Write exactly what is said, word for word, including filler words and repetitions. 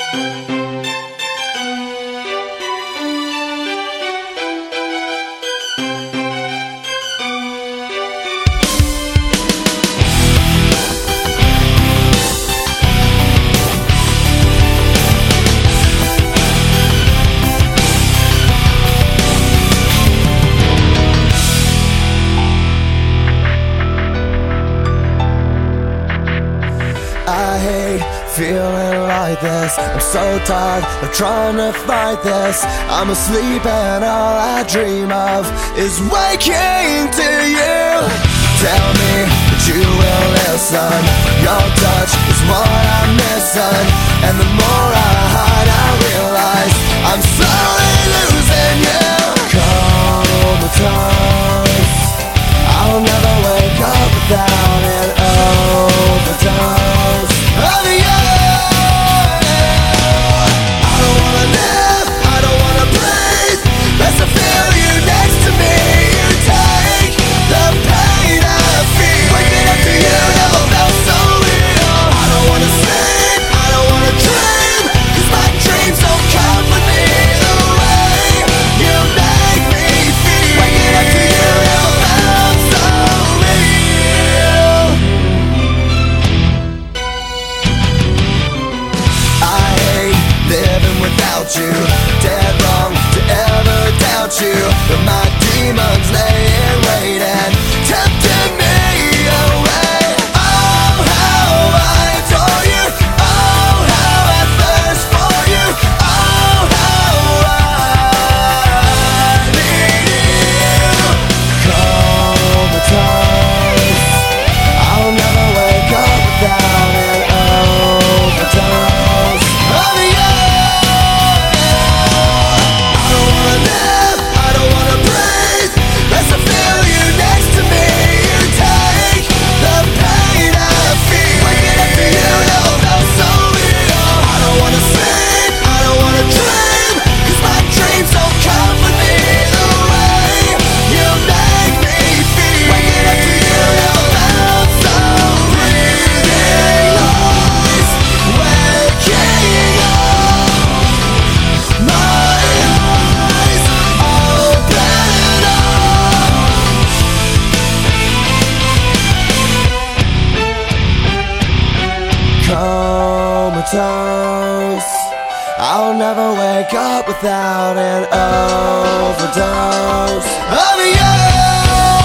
I hate feeling like this. I'm so tired of trying to fight this. I'm asleep and all I dream of is waking to you. Tell me that you will listen. Your touch is what I'm missing, and the more I hide I realize I'm slowly losing you. Comatose, I'll never wake up without an overdose of you. I don't wanna live, I don't wanna breathe. Best to feel you next to me. You take the pain I feel. Waking up to you never felt so real. I don't wanna sleep, I don't wanna dream, 'cause my dreams don't comfort me the way you make me feel. Waking up to you never felt so real. I hate living without you. Dead wrong to ever doubt you, but my demons lay in wait and tempting me away. Oh, how I adore you. Oh, how I thirst for you. Oh, how I need you. Comatose, I'll never wake up without an overdose of you. I don't wanna live, I don't wanna breathe. Best to feel you next to me. You take the pain I feel. Waking up to you never felt so real. I don't wanna sleep, I don't wanna dream, 'cause my dreams don't comfort me the way you make me feel. Waking up to you never felt so real. Noise, waking up, my eyes open up. Comatose, I'll never wake up without an overdose of you.